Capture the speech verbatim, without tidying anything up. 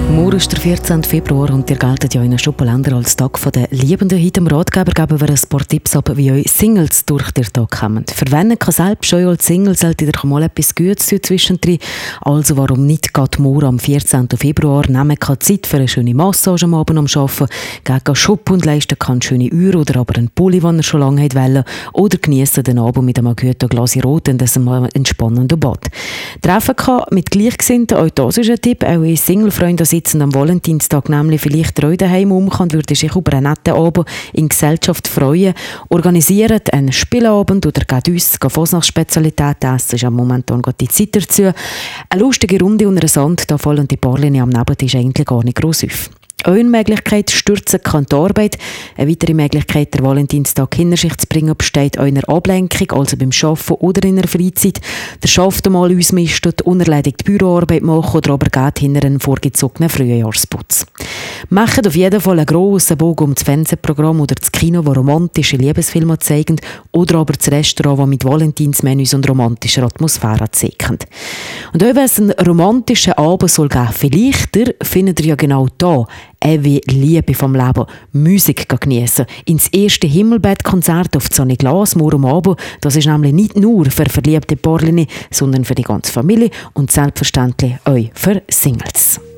Morgen ist der vierzehnten Februar und ihr geltet ja in Schuppenländer als Tag der Liebenden. Heute im Ratgeber geben wir ein paar Tipps ab, wie euch Singles durch den Tag kommen. Für wen kann selbst schon als Single sollte ihr mal etwas Gutes tun zwischendrin. Also warum nicht gerade morgen am vierzehnten Februar nehmen kann Zeit für eine schöne Massage am Abend am Arbeiten, gegen shoppen und leisten kann eine schöne Uhr oder aber einen Pulli, den ihr schon lange wollt, oder geniessen den Abend mit einem guten Glas Rot und einem entspannenden Bad. Treffen kann mit Gleichgesinnten, auch das ist ein Tipp. Auch ihr Single-Freunde sitzen am Valentinstag nämlich vielleicht treu daheim um und würde sich über einen netten Abend in Gesellschaft freuen. Organisiert einen Spielabend oder geht uns Fasnachtsspezialitäten essen, ist ja momentan gerade die Zeit dazu. Eine lustige Runde unter Sand, da fallen die Paarchen am Nebentisch eigentlich gar nicht gross auf. Eine Möglichkeit, stürzen kann die Arbeit. Eine weitere Möglichkeit, den Valentinstag hinter sich zu bringen, besteht auch in einer Ablenkung, also beim Arbeiten oder in der Freizeit. Der schafft einmal ausmistet, unerledigt Büroarbeit machen oder aber geht hinter einen vorgezogenen Frühjahrsputz. Macht auf jeden Fall einen grossen Bogen um das Fernsehprogramm oder das Kino, das romantische Liebesfilme zeigen, oder aber das Restaurant, das mit Valentinsmenüs und romantischer Atmosphäre zeichnet. Und auch wenn es einen romantischen Abend soll geben, vielleicht findet ihr ja genau da wie Liebe vom Leben, Musik geniessen. Ins erste Himmelbettkonzert auf Sonne Glas morgen Abend. Das ist nämlich nicht nur für verliebte Paarchen, sondern für die ganze Familie und selbstverständlich auch für Singles.